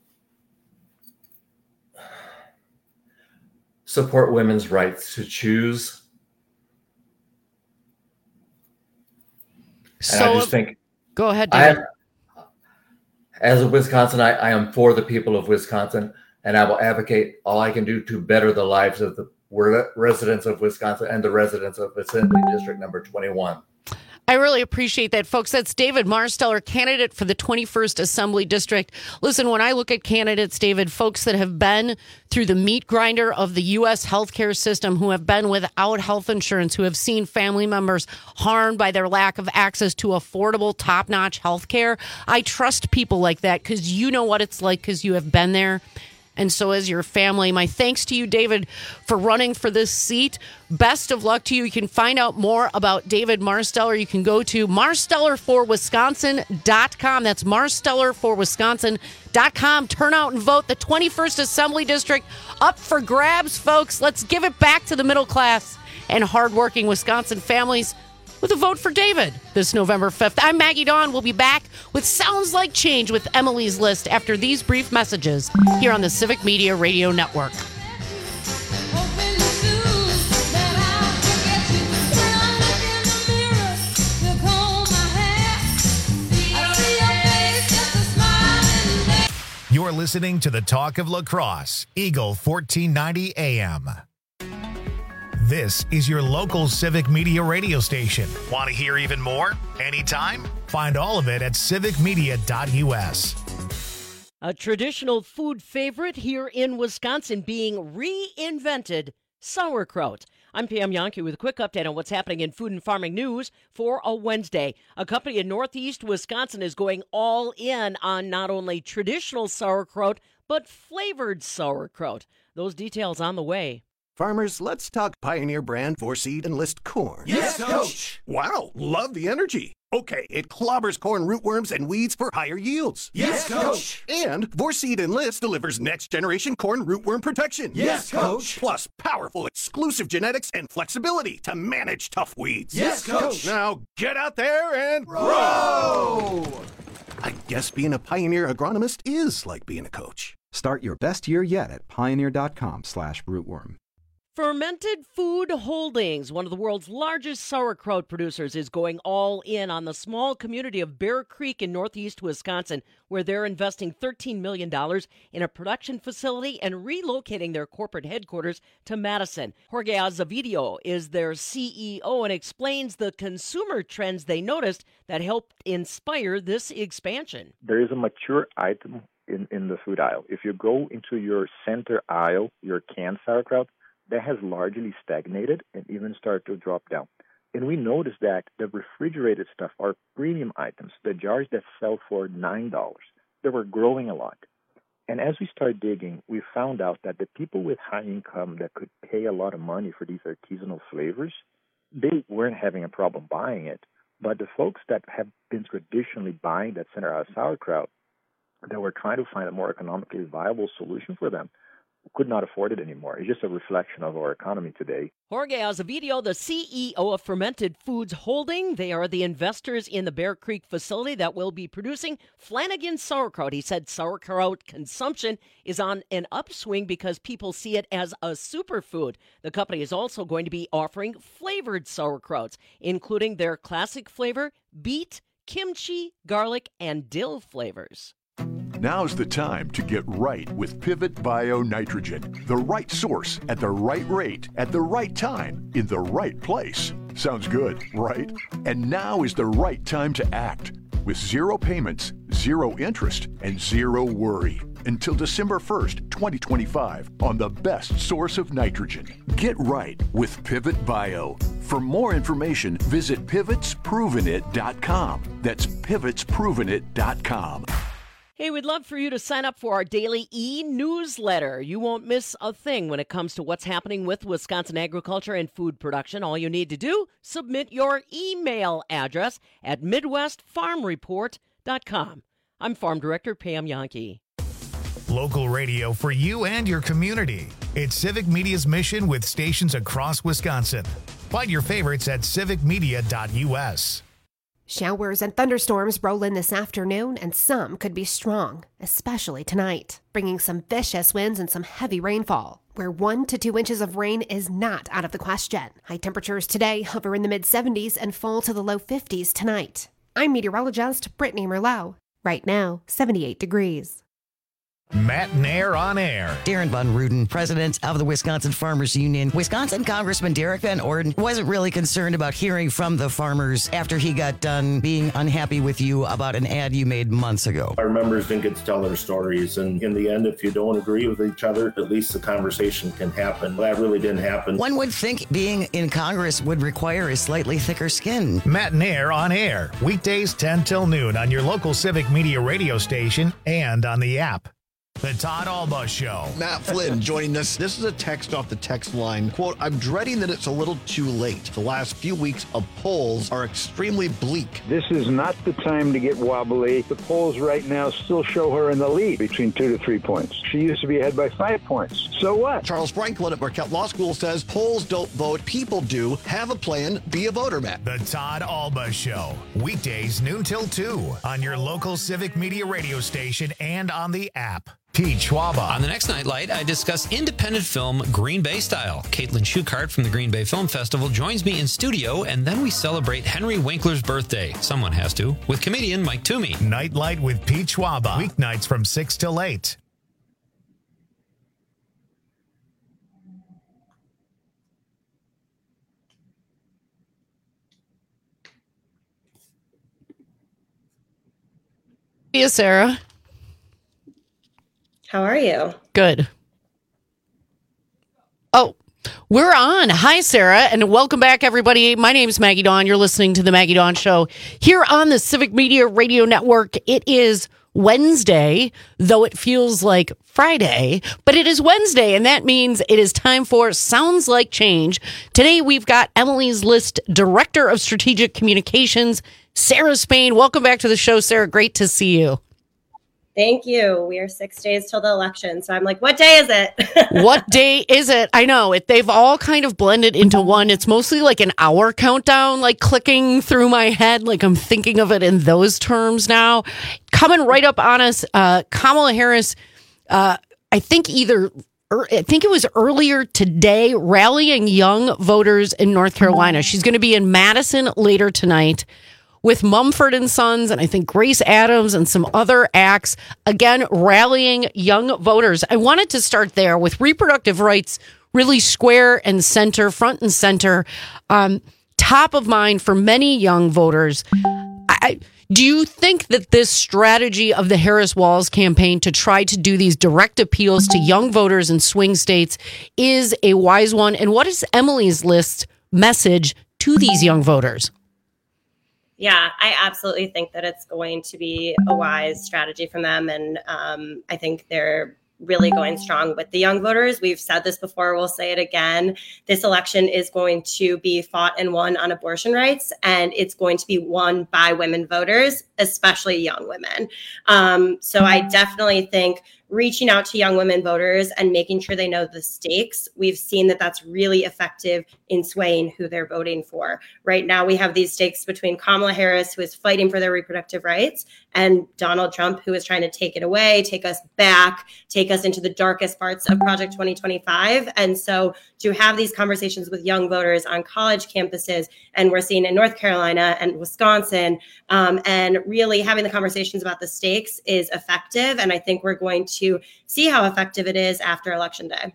support women's rights to choose. And I just think, go ahead, David. As a Wisconsin, I am for the people of Wisconsin, and I will advocate all I can do to better the lives of the residents of Wisconsin and the residents of Assembly District number 21. I really appreciate that, folks. That's David Marsteller, candidate for the 21st Assembly District. Listen, when I look at candidates, David, folks that have been through the meat grinder of the U.S. healthcare system, who have been without health insurance, who have seen family members harmed by their lack of access to affordable, top-notch healthcare, I trust people like that because you know what it's like because you have been there. And so as your family, my thanks to you, David, for running for this seat. Best of luck to you. You can find out more about David Marsteller. You can go to marstellerforwisconsin.com. That's marstellerforwisconsin.com. Turn out and vote. The 21st Assembly District up for grabs, folks. Let's give it back to the middle class and hardworking Wisconsin families with a vote for David this November 5th. I'm Maggie Dawn. We'll be back with Sounds Like Change with Emily's List after these brief messages here on the Civic Media Radio Network. You're listening to the Talk of La Crosse, Eagle 1490 AM. This is your local Civic Media radio station. Want to hear even more? Anytime? Find all of it at civicmedia.us. A traditional food favorite here in Wisconsin being reinvented, sauerkraut. I'm Pam Yonke with a quick update on what's happening in food and farming news for a Wednesday. A company in Northeast Wisconsin is going all in on not only traditional sauerkraut, but flavored sauerkraut. Those details on the way. Farmers, let's talk Pioneer brand Vorseed Enlist corn. Yes, Coach! Wow, love the energy. Okay, it clobbers corn rootworms and weeds for higher yields. Yes, Coach! And Vorseed Enlist delivers next-generation corn rootworm protection. Yes, Coach! Plus powerful exclusive genetics and flexibility to manage tough weeds. Yes, Coach! Now get out there and grow! I guess being a Pioneer agronomist is like being a coach. Start your best year yet at pioneer.com/rootworm. Fermented Food Holdings, one of the world's largest sauerkraut producers, is going all in on the small community of Bear Creek in northeast Wisconsin, where they're investing $13 million in a production facility and relocating their corporate headquarters to Madison. Jorge Azevedo is their CEO and explains the consumer trends they noticed that helped inspire this expansion. There is a mature item in the food aisle. If you go into your center aisle, your canned sauerkraut, that has largely stagnated and even started to drop down. And we noticed that the refrigerated stuff are premium items, the jars that sell for $9. They were growing a lot. And as we started digging, we found out that the people with high income that could pay a lot of money for these artisanal flavors, they weren't having a problem buying it. But the folks that have been traditionally buying that center aisle sauerkraut, that were trying to find a more economically viable solution for them, could not afford it anymore. It's just a reflection of our economy today. Jorge Azevedo, the CEO of Fermented Foods Holding. They are the investors in the Bear Creek facility that will be producing Flanagan sauerkraut. He said sauerkraut consumption is on an upswing because people see it as a superfood. The company is also going to be offering flavored sauerkrauts, including their classic flavor, beet, kimchi, garlic, and dill flavors. Now's the time to get right with Pivot Bio Nitrogen. The right source at the right rate at the right time in the right place. Sounds good, right? And now is the right time to act. With zero payments, zero interest, and zero worry. Until December 1st, 2025 on the best source of nitrogen. Get right with Pivot Bio. For more information, visit pivotsprovenit.com. That's pivotsprovenit.com. Hey, we'd love for you to sign up for our daily e-newsletter. You won't miss a thing when it comes to what's happening with Wisconsin agriculture and food production. All you need to do, submit your email address at midwestfarmreport.com. I'm Farm Director Pam Yonke. Local radio for you and your community. It's Civic Media's mission with stations across Wisconsin. Find your favorites at civicmedia.us. Showers and thunderstorms roll in this afternoon, and some could be strong, especially tonight, bringing some vicious winds and some heavy rainfall, where 1 to 2 inches of rain is not out of the question. High temperatures today hover in the mid-70s and fall to the low 50s tonight. I'm meteorologist Brittany Merlot. Right now, 78 degrees. Matt Nair on air. Darren Von Ruden, president of the Wisconsin Farmers Union. Wisconsin Congressman Derek Van Orden wasn't really concerned about hearing from the farmers after he got done being unhappy with you about an ad you made months ago. Our members didn't get to tell their stories. And in the end, if you don't agree with each other, at least the conversation can happen. That really didn't happen. One would think being in Congress would require a slightly thicker skin. Matt Nair on air. Weekdays 10 till noon on your local Civic Media radio station and on the app. The Todd Alba Show. Matt Flynn joining us. This is a text off the text line. Quote, I'm dreading that it's a little too late. The last few weeks of polls are extremely bleak. This is not the time to get wobbly. The polls right now still show her in the lead between 2 to 3 points. She used to be ahead by 5 points. So what? Charles Franklin at Marquette Law School says polls don't vote, people do. Have a plan, be a voter, Matt. The Todd Alba Show. Weekdays noon till 2 on your local Civic Media radio station and on the app. Pete Schwaba. On the next Nightlight, I discuss independent film Green Bay Style. Caitlin Schuchart from the Green Bay Film Festival joins me in studio, and then we celebrate Henry Winkler's birthday. Someone has to. With comedian Mike Toomey. Nightlight with Pete Schwaba. Weeknights from 6 till 8. Hey, Sarah. How are you? Good. Oh, we're on. Hi, Sarah, and welcome back, everybody. My name is Maggie Dawn. You're listening to The Maggie Dawn Show here on the Civic Media Radio Network. It is Wednesday, though it feels like Friday, but it is Wednesday, and that means it is time for Sounds Like Change. Today, we've got Emily's List Director of Strategic Communications, Sarah Spain. Welcome back to the show, Sarah. Great to see you. Thank you. We are 6 days till the election. So I'm like, what day is it? What day is it? I know it. They've all kind of blended into one. It's mostly like an hour countdown, like clicking through my head. Like I'm thinking of it in those terms now. Coming right up on us, Kamala Harris, I think it was earlier today, rallying young voters in North Carolina. She's going to be in Madison later tonight with Mumford and Sons, and I think Grace Adams and some other acts, again, rallying young voters. I wanted to start there with reproductive rights really square and center, front and center, top of mind for many young voters. Do you think that this strategy of the Harris-Walz campaign to try to do these direct appeals to young voters in swing states is a wise one? And what is Emily's List message to these young voters? Yeah, I absolutely think that it's going to be a wise strategy from them. And I think they're really going strong with the young voters. We've said this before. We'll say it again. This election is going to be fought and won on abortion rights, and it's going to be won by women voters, especially young women. So I definitely think reaching out to young women voters and making sure they know the stakes. We've seen that that's really effective in swaying who they're voting for. Right now, we have these stakes between Kamala Harris, who is fighting for their reproductive rights, and Donald Trump, who is trying to take it away, take us back, take us into the darkest parts of Project 2025. And so to have these conversations with young voters on college campuses, and we're seeing in North Carolina and Wisconsin, and really having the conversations about the stakes is effective. And I think we're going to see how effective it is after Election Day.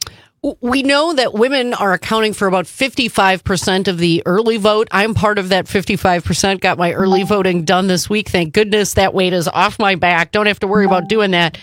We know that women are accounting for about 55% of the early vote. I'm part of that 55%, got my early voting done this week. Thank goodness that weight is off my back. Don't have to worry about doing that.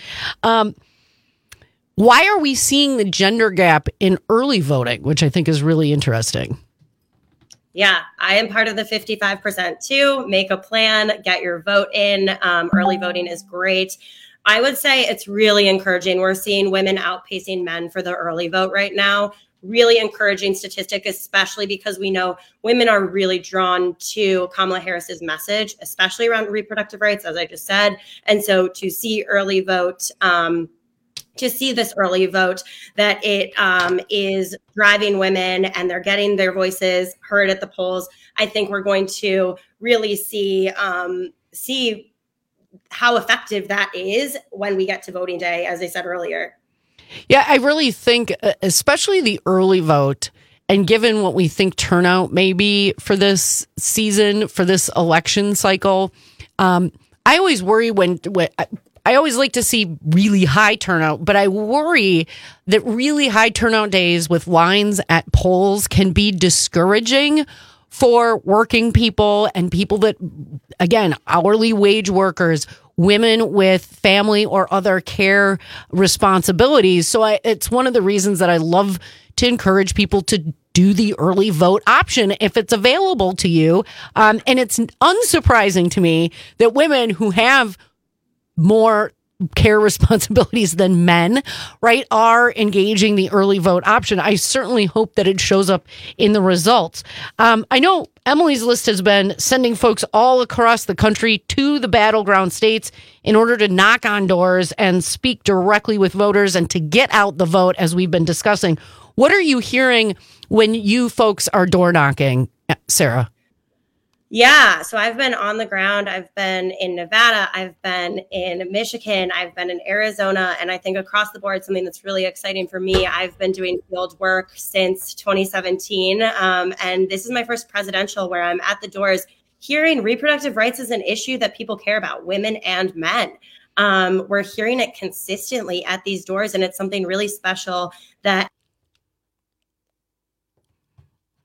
Why are we seeing the gender gap in early voting, which I think is really interesting? Yeah, I am part of the 55% too. Make a plan, get your vote in. Early voting is great. I would say it's really encouraging. We're seeing women outpacing men for the early vote right now. Really encouraging statistic, especially because we know women are really drawn to Kamala Harris's message, especially around reproductive rights, as I just said. And so to see early vote, this early vote, that it is driving women and they're getting their voices heard at the polls, I think we're going to really see how effective that is when we get to voting day, as I said earlier. Yeah, I really think, especially the early vote, and given what we think turnout may be for this season, for this election cycle, I always worry when I always like to see really high turnout, but I worry that really high turnout days with lines at polls can be discouraging for working people and people that, again, hourly wage workers, women with family or other care responsibilities. So it's one of the reasons that I love to encourage people to do the early vote option if it's available to you. And it's unsurprising to me that women who have more care responsibilities than men, right, are engaging the early vote option. I certainly hope that it shows up in the results. I know Emily's List has been sending folks all across the country to the battleground states in order to knock on doors and speak directly with voters and to get out the vote, as we've been discussing. What are you hearing when you folks are door knocking, Sarah? Yeah, so I've been on the ground. I've been in Nevada. I've been in Michigan. I've been in Arizona. And I think across the board, something that's really exciting for me, I've been doing field work since 2017. And this is my first presidential where I'm at the doors hearing reproductive rights is an issue that people care about, women and men. We're hearing it consistently at these doors. And it's something really special that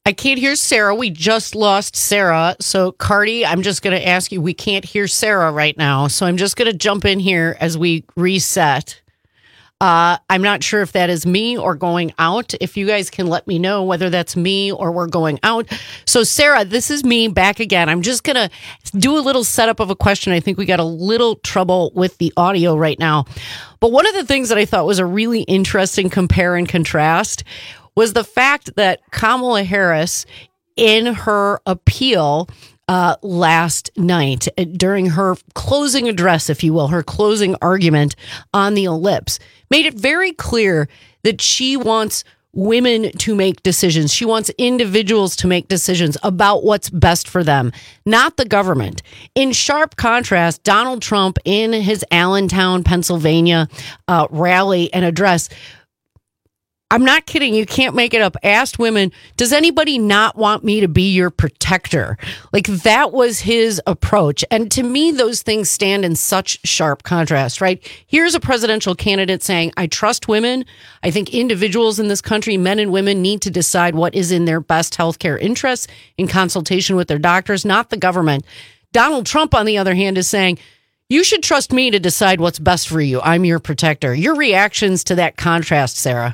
I can't hear Sarah. We just lost Sarah. So, Cardi, I'm just going to ask you, we can't hear Sarah right now. So I'm just going to jump in here as we reset. I'm not sure if that is me or going out. If you guys can let me know whether that's me or we're going out. So, Sarah, this is me back again. I'm just going to do a little setup of a question. I think we got a little trouble with the audio right now. But one of the things that I thought was a really interesting compare and contrast was the fact that Kamala Harris, in her appeal last night, during her closing address, if you will, her closing argument on the ellipse, made it very clear that she wants women to make decisions. She wants individuals to make decisions about what's best for them, not the government. In sharp contrast, Donald Trump, in his Allentown, Pennsylvania rally and address, I'm not kidding. You can't make it up. Asked women, does anybody not want me to be your protector? Like, that was his approach. And to me, those things stand in such sharp contrast, right? Here's a presidential candidate saying, I trust women. I think individuals in this country, men and women, need to decide what is in their best healthcare interests in consultation with their doctors, not the government. Donald Trump, on the other hand, is saying, you should trust me to decide what's best for you. I'm your protector. Your reactions to that contrast, Sarah?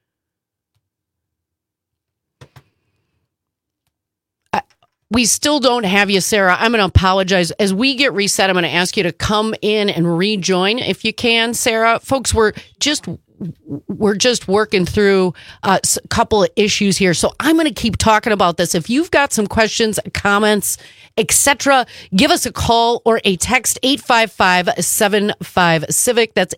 We still don't have you, Sarah. I'm going to apologize. As we get reset, I'm going to ask you to come in and rejoin if you can, Sarah. Folks, we're just working through a couple of issues here. So I'm going to keep talking about this. If you've got some questions, comments, etc., give us a call or a text, 855-75-CIVIC. That's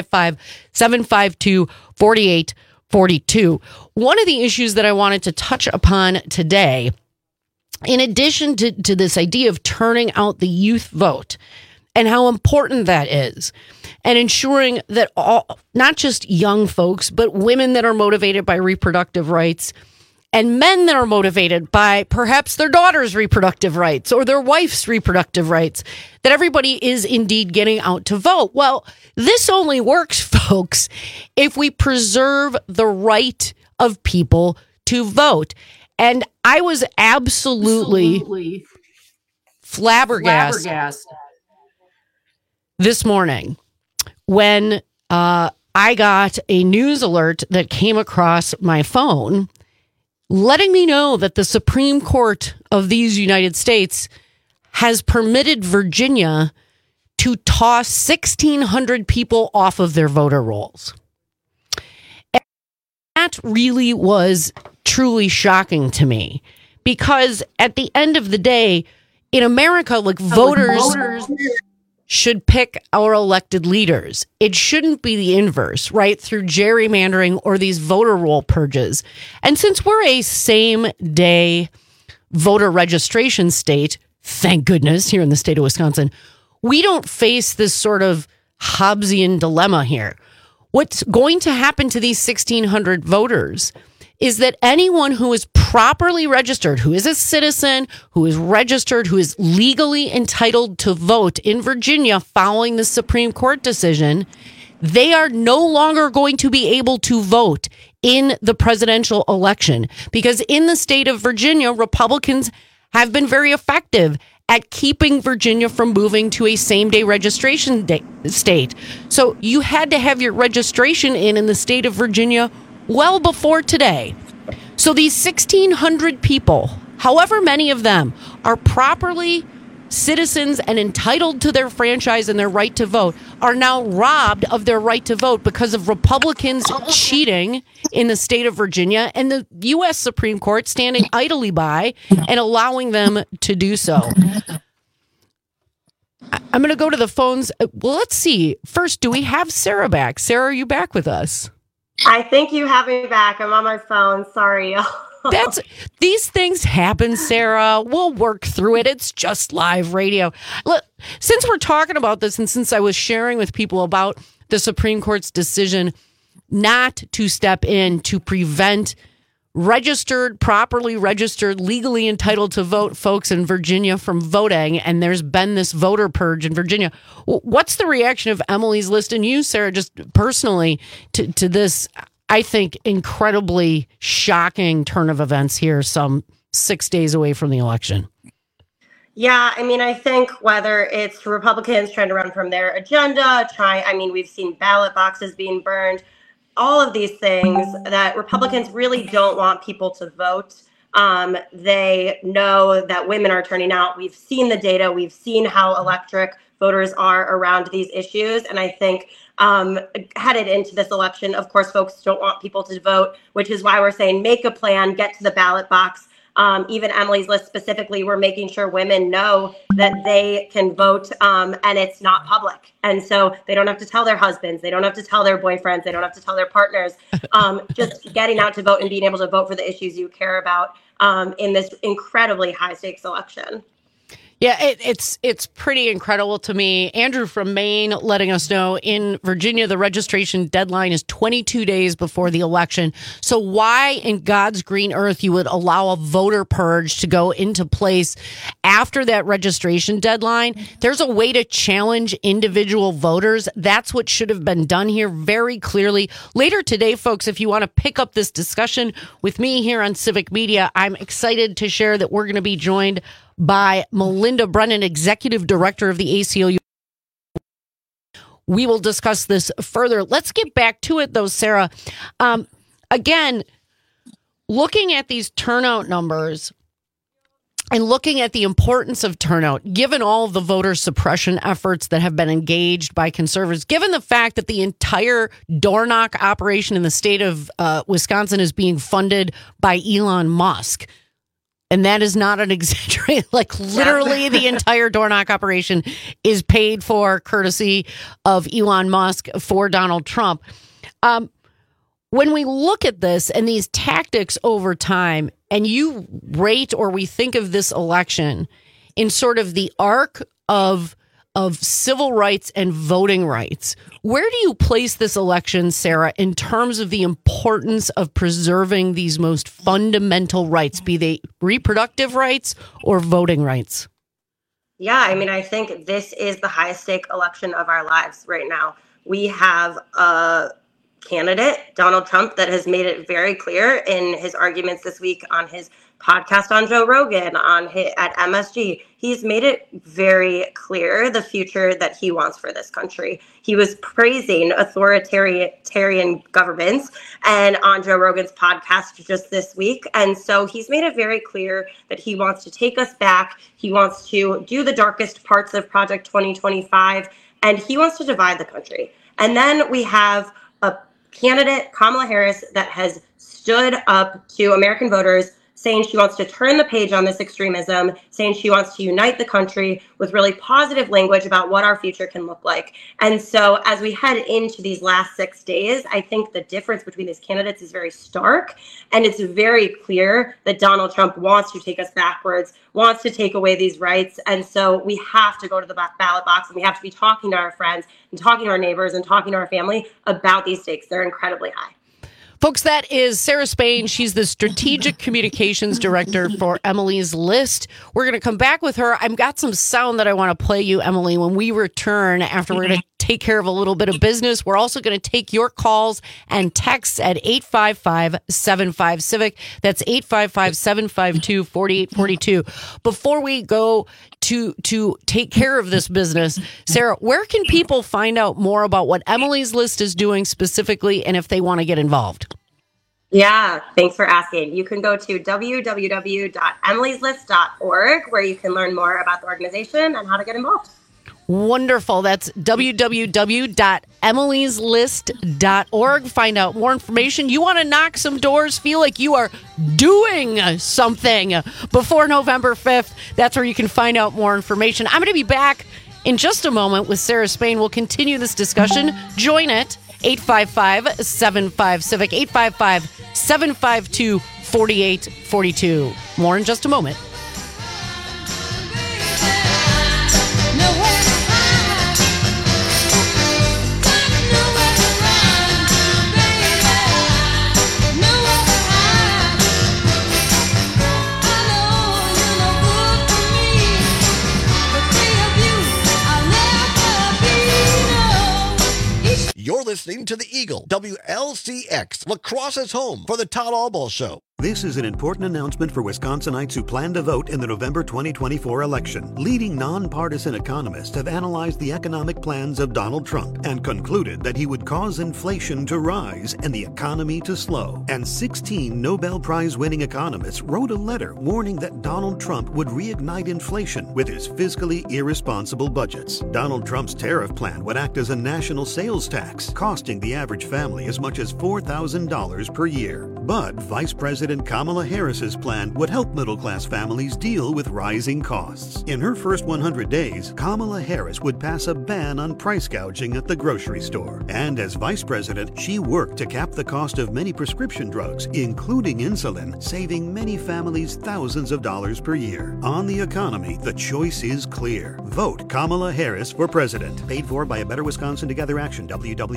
855-752-4842. One of the issues that I wanted to touch upon today, in addition to this idea of turning out the youth vote and how important that is, and ensuring that all, not just young folks, but women that are motivated by reproductive rights and men that are motivated by perhaps their daughter's reproductive rights or their wife's reproductive rights, that everybody is indeed getting out to vote. Well, this only works, folks, if we preserve the right of people to vote. And I was absolutely flabbergasted this morning when I got a news alert that came across my phone letting me know that the Supreme Court of these United States has permitted Virginia to toss 1,600 people off of their voter rolls. And that really was truly shocking to me, because at the end of the day, in America, like, voters should pick our elected leaders. It shouldn't be the inverse, right? Through gerrymandering or these voter roll purges. And since we're a same day voter registration state, thank goodness, here in the state of Wisconsin, we don't face this sort of Hobbesian dilemma here. What's going to happen to these 1,600 voters is that anyone who is properly registered, who is a citizen, who is registered, who is legally entitled to vote in Virginia following the Supreme Court decision, they are no longer going to be able to vote in the presidential election. Because in the state of Virginia, Republicans have been very effective at keeping Virginia from moving to a same-day registration state. So you had to have your registration in the state of Virginia well before today. So these 1,600 people, however many of them are properly citizens and entitled to their franchise and their right to vote, are now robbed of their right to vote because of Republicans cheating in the state of Virginia and the U.S. Supreme Court standing idly by and allowing them to do so. I'm going to go to the phones. Well, let's see. First, do we have Sarah back? Sarah, are you back with us? I think you have me back. I'm on my phone. Sorry. These things happen, Sarah. We'll work through it. It's just live radio. Look, since we're talking about this, and since I was sharing with people about the Supreme Court's decision not to step in to prevent properly registered, legally entitled to vote folks in Virginia from voting, and there's been this voter purge in Virginia. What's the reaction of Emily's List and you, Sarah, just personally to this I think, incredibly shocking turn of events here, some 6 days away from the election. Yeah, I mean, I think whether it's Republicans trying to run from their agenda, we've seen ballot boxes being burned, all of these things that Republicans really don't want people to vote. They know that women are turning out. We've seen the data. We've seen how electric voters are around these issues. And I think headed into this election, of course, folks don't want people to vote, which is why we're saying make a plan, get to the ballot box. Even Emily's List specifically, we're making sure women know that they can vote and it's not public. And so they don't have to tell their husbands, they don't have to tell their boyfriends, they don't have to tell their partners. Just getting out to vote and being able to vote for the issues you care about in this incredibly high stakes election. Yeah, it's pretty incredible to me. Andrew from Maine letting us know in Virginia, the registration deadline is 22 days before the election. So why in God's green earth you would allow a voter purge to go into place after that registration deadline? There's a way to challenge individual voters. That's what should have been done here very clearly. Later today, folks, if you want to pick up this discussion with me here on Civic Media, I'm excited to share that we're going to be joined by Melinda Brennan, Executive Director of the ACLU. We will discuss this further. Let's get back to it, though, Sarah. Again, looking at these turnout numbers and looking at the importance of turnout, given all of the voter suppression efforts that have been engaged by conservatives, given the fact that the entire door knock operation in the state of Wisconsin is being funded by Elon Musk. And that is not an exaggeration. Like literally the entire door knock operation is paid for courtesy of Elon Musk for Donald Trump. When we look at this and these tactics over time, and you rate or we think of this election in sort of the arc of civil rights and voting rights, where do you place this election, Sarah, in terms of the importance of preserving these most fundamental rights, be they reproductive rights or voting rights? Yeah, I mean, I think this is the highest stake election of our lives right now. We have a candidate, Donald Trump, that has made it very clear in his arguments this week on his podcast on Joe Rogan, at MSG. He's made it very clear the future that he wants for this country. He was praising authoritarian governments and on Joe Rogan's podcast just this week. And so he's made it very clear that he wants to take us back. He wants to do the darkest parts of Project 2025, and he wants to divide the country. And then we have a candidate, Kamala Harris, that has stood up to American voters, saying she wants to turn the page on this extremism, saying she wants to unite the country with really positive language about what our future can look like. And so as we head into these last 6 days, I think the difference between these candidates is very stark. And it's very clear that Donald Trump wants to take us backwards, wants to take away these rights. And so we have to go to the ballot box, and we have to be talking to our friends and talking to our neighbors and talking to our family about these stakes. They're incredibly high. Folks, that is Sarah Spain. She's the Strategic Communications Director for Emily's List. We're going to come back with her. I've got some sound that I want to play you, Emily, when we return after we're going to take care of a little bit of business. We're also going to take your calls and texts at 855-75-CIVIC. That's 855-752-4842. Before we go to take care of this business, Sarah, where can people find out more about what Emily's List is doing specifically and if they want to get involved? Yeah, thanks for asking. You can go to www.emilyslist.org, where you can learn more about the organization and how to get involved. Wonderful. That's www.emilyslist.org. Find out more information. You want to knock some doors, feel like you are doing something before November 5th. That's where you can find out more information. I'm going to be back in just a moment with Sarah Spain. We'll continue this discussion. Join it. 855-75-CIVIC. 855-752-4842. More in just a moment. You're listening to the Eagle, WLCX, Lacrosse's home for the Todd Albaugh Show. This is an important announcement for Wisconsinites who plan to vote in the November 2024 election. Leading nonpartisan economists have analyzed the economic plans of Donald Trump and concluded that he would cause inflation to rise and the economy to slow. And 16 Nobel Prize-winning economists wrote a letter warning that Donald Trump would reignite inflation with his fiscally irresponsible budgets. Donald Trump's tariff plan would act as a national sales tax, costing the average family as much as $4,000 per year. But Vice President Kamala Harris's plan would help middle-class families deal with rising costs. In her first 100 days, Kamala Harris would pass a ban on price gouging at the grocery store. And as vice president, she worked to cap the cost of many prescription drugs, including insulin, saving many families thousands of dollars per year. On the economy, the choice is clear. Vote Kamala Harris for president. Paid for by A Better Wisconsin Together Action,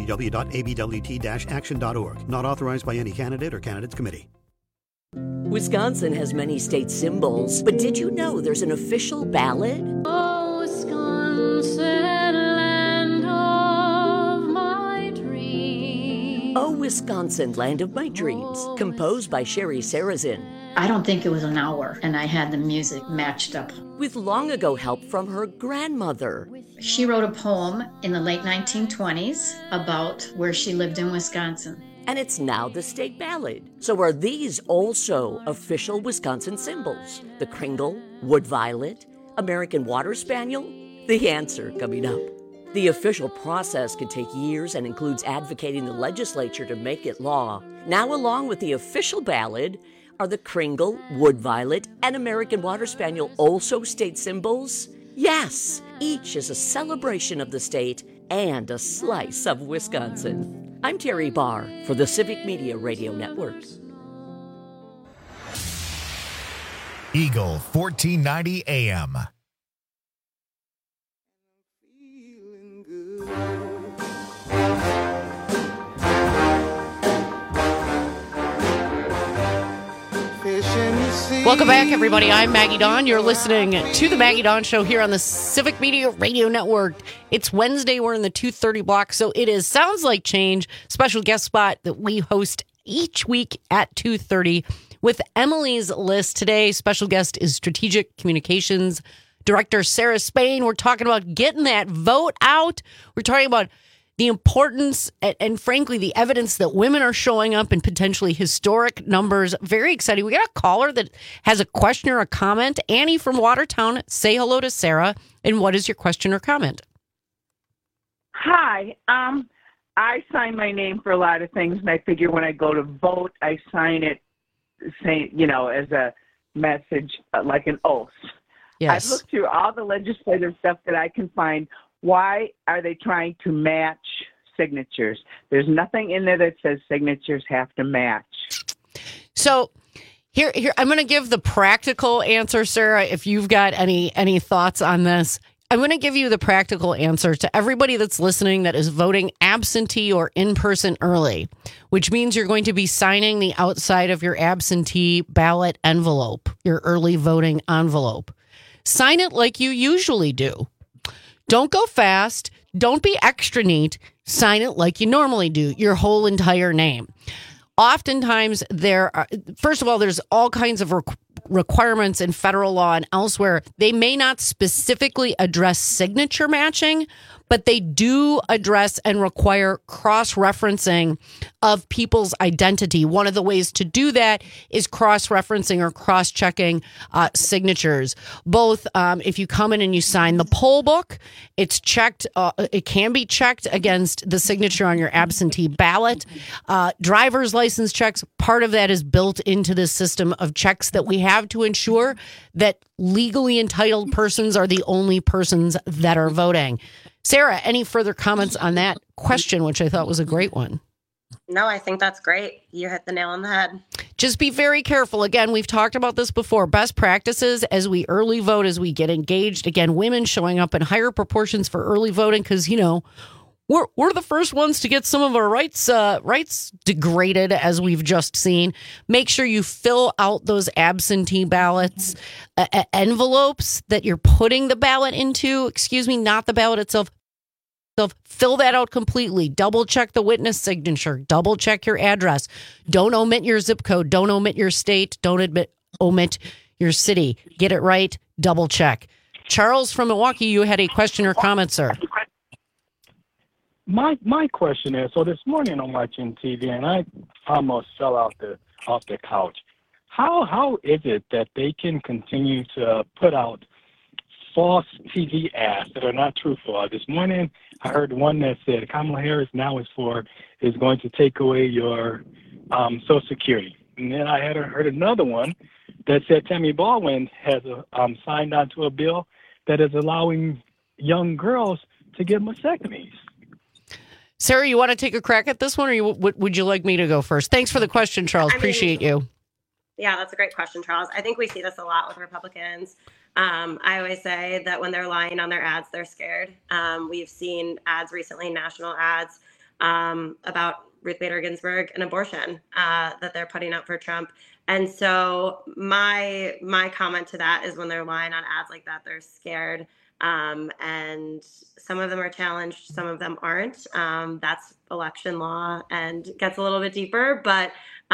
www.abwt-action.org. Not authorized by any candidate or candidates committee. Wisconsin has many state symbols, but did you know there's an official ballad? Oh, Wisconsin, land of my dreams. Oh, Wisconsin, land of my dreams, composed by Sherry Sarazin. I don't think it was an hour, and I had the music matched up. With long ago help from her grandmother. She wrote a poem in the late 1920s about where she lived in Wisconsin. And it's now the state ballad. So are these also official Wisconsin symbols? The Kringle, Wood Violet, American Water Spaniel? The answer coming up. The official process can take years and includes advocating the legislature to make it law. Now, along with the official ballad, are the Kringle, Wood Violet, and American Water Spaniel also state symbols? Yes, each is a celebration of the state and a slice of Wisconsin. I'm Terry Barr for the Civic Media Radio Network. Eagle 1490 AM. Welcome back, everybody. I'm Maggie Dawn. You're listening to the Maggie Dawn Show here on the Civic Media Radio Network. It's Wednesday. We're in the 2:30 block, so it is Sounds Like Change, special guest spot that we host each week at 2:30 with Emily's List. Today, special guest is Strategic Communications Director Sarah Spain. We're talking about getting that vote out. We're talking about the importance and frankly, the evidence that women are showing up in potentially historic numbers. Very exciting. We got a caller that has a question or a comment. Annie from Watertown, say hello to Sarah. And what is your question or comment? Hi. I sign my name for a lot of things, and I figure when I go to vote, I sign it, saying, as a message, like an oath. Yes. I've looked through all the legislative stuff that I can find. Why are they trying to match signatures? There's nothing in there that says signatures have to match. So here I'm going to give the practical answer, Sarah, if you've got any thoughts on this. I'm going to give you the practical answer to everybody that's listening that is voting absentee or in person early, which means you're going to be signing the outside of your absentee ballot envelope, your early voting envelope. Sign it like you usually do. Don't go fast. Don't be extra neat. Sign it like you normally do, your whole entire name. Oftentimes, first of all, there's all kinds of requirements in federal law and elsewhere. They may not specifically address signature matching, but they do address and require cross-referencing of people's identity. One of the ways to do that is cross-referencing or cross-checking signatures. Both if you come in and you sign the poll book, it's checked. It can be checked against the signature on your absentee ballot. Driver's license checks, part of that is built into the system of checks that we have to ensure that legally entitled persons are the only persons that are voting. Sarah, any further comments on that question, which I thought was a great one? No, I think that's great. You hit the nail on the head. Just be very careful. Again, we've talked about this before. Best practices as we early vote, as we get engaged. Again, women showing up in higher proportions for early voting because, we're the first ones to get some of our rights degraded, as we've just seen. Make sure you fill out those absentee ballots envelopes that you're putting the ballot into. Excuse me, not the ballot itself. fill that out completely. Double check the witness signature. Double check your address. Don't omit your zip code. Don't omit your state. Don't omit your city. Get it right. Double check. Charles from Milwaukee, you had a question or comment, sir. My question is, so this morning I'm watching TV and I almost fell off the couch. How is it that they can continue to put out false TV ads that are not truthful? This morning I heard one that said Kamala Harris now is going to take away your Social Security, and then I had heard another one that said Tammy Baldwin has signed on to a bill that is allowing young girls to get mastectomies. Sarah, you want to take a crack at this one, or would you like me to go first? Thanks for the question, Charles. Appreciate you. Yeah, that's a great question, Charles. I think we see this a lot with Republicans. I always say that when they're lying on their ads, they're scared. We've seen ads recently, national ads, about Ruth Bader Ginsburg and abortion that they're putting up for Trump. And so my comment to that is when they're lying on ads like that, they're scared. And some of them are challenged, some of them aren't. That's election law and gets a little bit deeper. But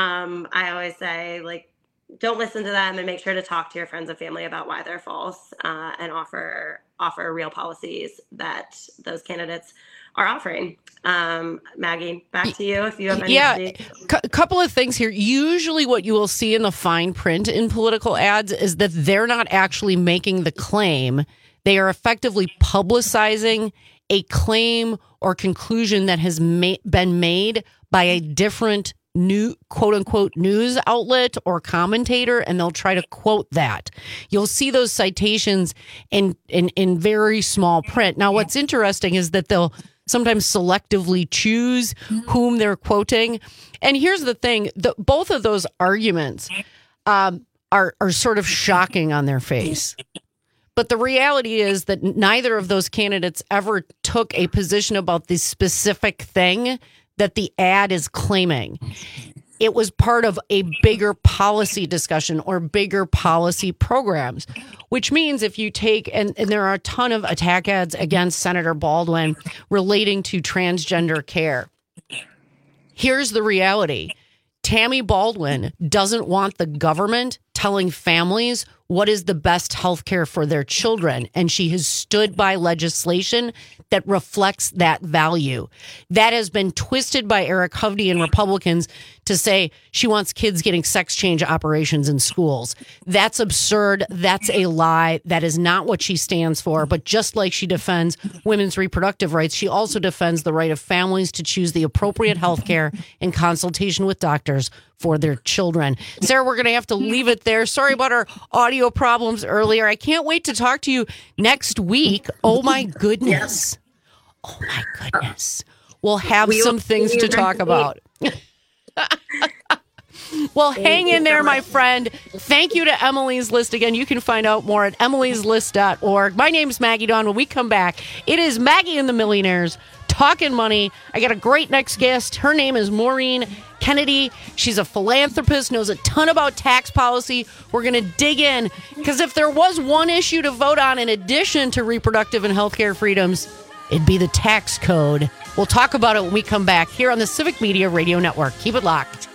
I always say, like, don't listen to them and make sure to talk to your friends and family about why they're false, and offer real policies that those candidates are offering. Maggie, back to you if you have any. Yeah, a couple of things here. Usually what you will see in the fine print in political ads is that they're not actually making the claim. They are effectively publicizing a claim or conclusion that has been made by a different new quote unquote news outlet or commentator, and they'll try to quote that. You'll see those citations in very small print. Now, what's interesting is that they'll sometimes selectively choose whom they're quoting. And here's the thing, both of those arguments are sort of shocking on their face. But the reality is that neither of those candidates ever took a position about the specific thing that the ad is claiming. It was part of a bigger policy discussion or bigger policy programs, which means if you take, and there are a ton of attack ads against Senator Baldwin relating to transgender care. Here's the reality. Tammy Baldwin doesn't want the government telling families what is the best health care for their children. And she has stood by legislation that reflects that value. That has been twisted by Eric Hovde and Republicans to say she wants kids getting sex change operations in schools. That's absurd. That's a lie. That is not what she stands for. But just like she defends women's reproductive rights, she also defends the right of families to choose the appropriate health care in consultation with doctors for their children. Sarah, we're going to have to leave it there. Sorry about our audio problems earlier. I can't wait to talk to you next week. Oh, my goodness. Oh, my goodness. We'll have some things to talk about. Well, hang in there, my friend. Thank you to Emily's List. Again, you can find out more at emilyslist.org. My name's Maggie Dawn. When we come back, it is Maggie and the Millionaires talking money. I got a great next guest. Her name is Maureen Kennedy. She's a philanthropist, knows a ton about tax policy. We're going to dig in, because if there was one issue to vote on in addition to reproductive and healthcare freedoms, it'd be the tax code. We'll talk about it when we come back here on the Civic Media Radio Network. Keep it locked.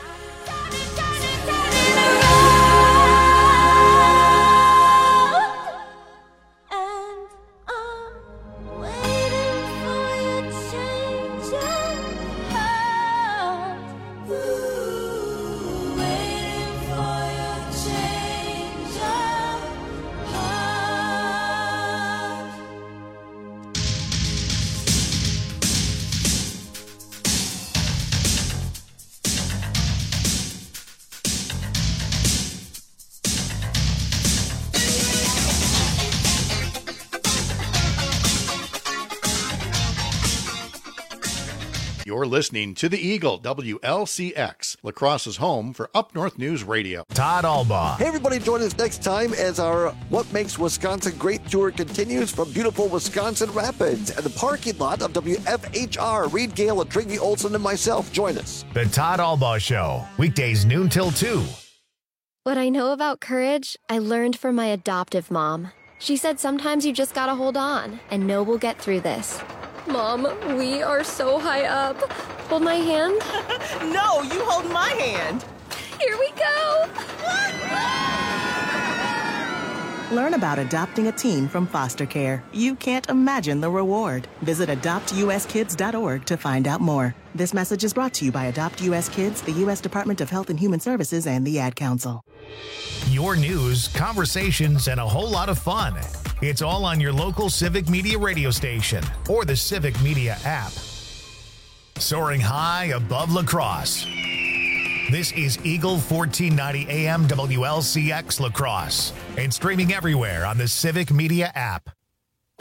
You're listening to The Eagle, WLCX, La Crosse's home for Up North News Radio. Todd Albaugh. Hey, everybody, join us next time as our What Makes Wisconsin Great tour continues from beautiful Wisconsin Rapids at the parking lot of WFHR. Reed Gale, Triggy Olson, and myself. Join us. The Todd Albaugh Show, weekdays noon till 2. What I know about courage, I learned from my adoptive mom. She said sometimes you just gotta hold on and know we'll get through this. Mom, we are so high up. Hold my hand. No, you hold my hand. Here we go. Learn about adopting a teen from foster care. You can't imagine the reward. Visit adoptuskids.org to find out more. This message is brought to you by Adopt US Kids, the U.S. Department of Health and Human Services, and the Ad Council. Your news, conversations, and a whole lot of fun. It's all on your local Civic Media radio station or the Civic Media app. Soaring high above La Crosse. This is Eagle 1490 AM WLCX La Crosse and streaming everywhere on the Civic Media app.